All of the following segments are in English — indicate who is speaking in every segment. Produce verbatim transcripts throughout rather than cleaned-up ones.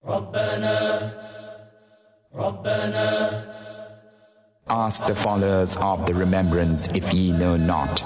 Speaker 1: Ask the followers of the remembrance if ye know not.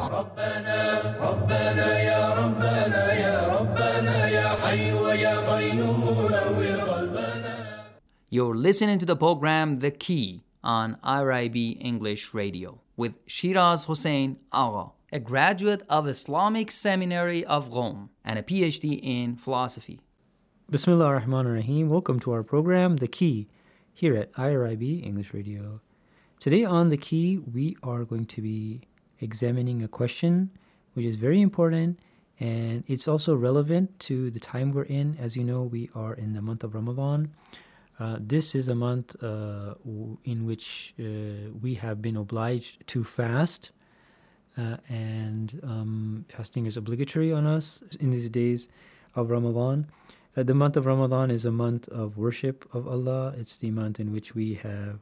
Speaker 2: You're listening to the program The Key on I R I B English Radio with Shiraz Hossein Agha, a graduate of Islamic Seminary of Rome and a P H D in philosophy.
Speaker 3: Bismillah ar-Rahman ar-Rahim. Welcome to our program, The Key, here at I R I B English Radio. Today on The Key, we are going to be examining a question which is very important, and it's also relevant to the time we're in. As you know, we are in the month of Ramadan. Uh, this is a month uh, w- in which uh, we have been obliged to fast, uh, and um, fasting is obligatory on us in these days of Ramadan. Uh, the month of Ramadan is a month of worship of Allah. It's the month in which we have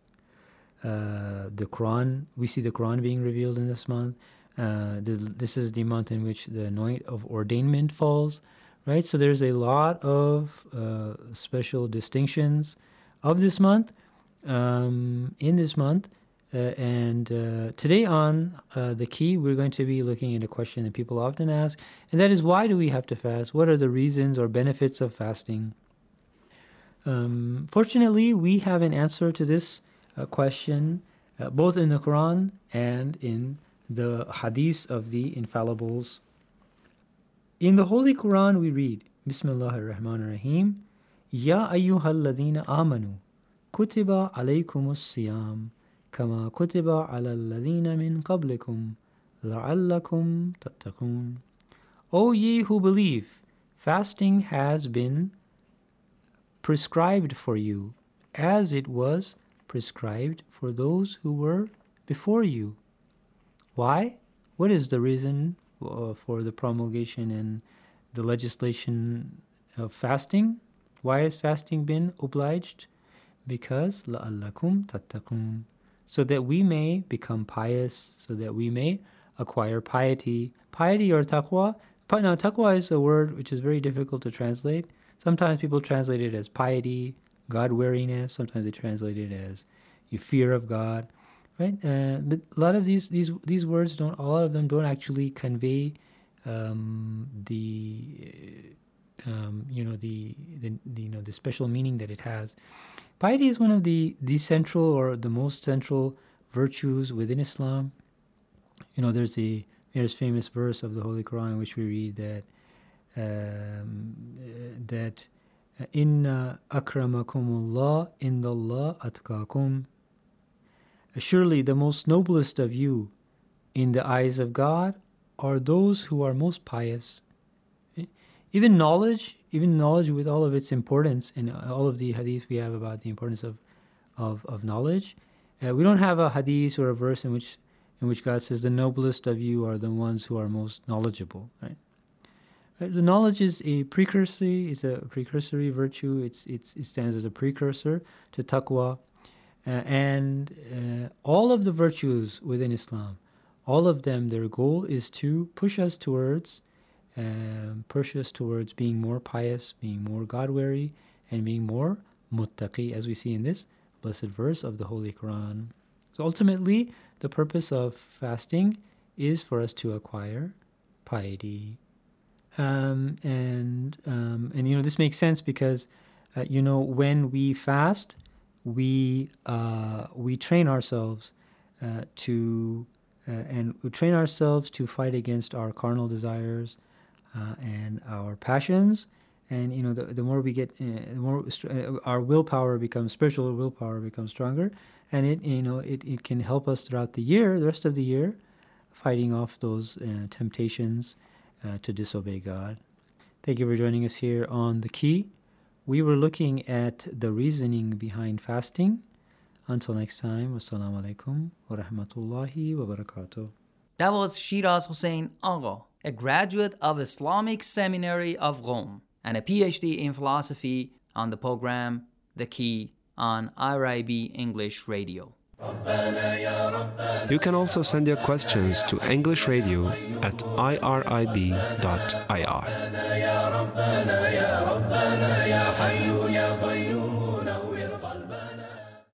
Speaker 3: uh, the Quran. We see the Quran being revealed in this month. Uh, the, this is the month in which the night of ordainment falls. Right, so there's a lot of uh, special distinctions of this month, um, in this month, uh, and uh, today on uh, The Key, we're going to be looking at a question that people often ask, and that is, why do we have to fast? What are the reasons or benefits of fasting? Um, fortunately, we have an answer to this uh, question, uh, both in the Quran and in the Hadith of the Infallibles. In the Holy Quran, we read, Bismillah ar-Rahman ar-Rahim, Ya ayyuhal ladhina amanu, kutiba alaykumus siyam, kama kutiba ala alladhina min qablikum, la'allakum tattaqun. O ye who believe, fasting has been prescribed for you, as it was prescribed for those who were before you. Why? What is the reason Uh, for the promulgation and the legislation of fasting? Why has fasting been obliged? Because لَأَلَّكُمْ تَتَّقُونَ, so that we may become pious, so that we may acquire piety. Piety or taqwa. Now, taqwa is a word which is very difficult to translate. Sometimes people translate it as piety, God-wariness. Sometimes they translate it as you fear of God. Right, uh, but a lot of these these these words don't. A lot of them don't actually convey um, the um, you know the, the the you know the special meaning that it has. Piety is one of the the central or the most central virtues within Islam. You know, there's a there's famous verse of the Holy Quran in which we read that um, that inna akramakumullah indallah atqakum. Surely the most noblest of you in the eyes of God are those who are most pious. Even knowledge, even knowledge with all of its importance, and all of the hadith we have about the importance of of, of knowledge, uh, we don't have a hadith or a verse in which in which God says the noblest of you are the ones who are most knowledgeable. Right? Right? The knowledge is a precursor. It's a precursory virtue. It's it's it stands as a precursor to taqwa. Uh, and uh, all of the virtues within Islam, all of them, their goal is to push us towards, um, push us towards being more pious, being more God-wary, and being more muttaqi, as we see in this blessed verse of the Holy Quran. So ultimately, the purpose of fasting is for us to acquire piety. Um, and, um, and, you know, this makes sense because, uh, you know, when we fast, we uh, we train ourselves uh, to uh, and we train ourselves to fight against our carnal desires uh, and our passions, and you know the the more we get, uh, the more uh, our willpower becomes spiritual willpower becomes stronger, and it you know it, it can help us throughout the year, the rest of the year, fighting off those uh, temptations uh, to disobey God. Thank you for joining us here on The Key. We were looking at the reasoning behind fasting. Until next time, wassalamu alaikum wa rahmatullahi wa barakatuh.
Speaker 2: That was Shiraz Hossein Agha, a graduate of Islamic Seminary of Rome and a P H D in philosophy, on the program The Key on I R I B English Radio.
Speaker 4: You can also send your questions to English Radio at I R I B dot I R.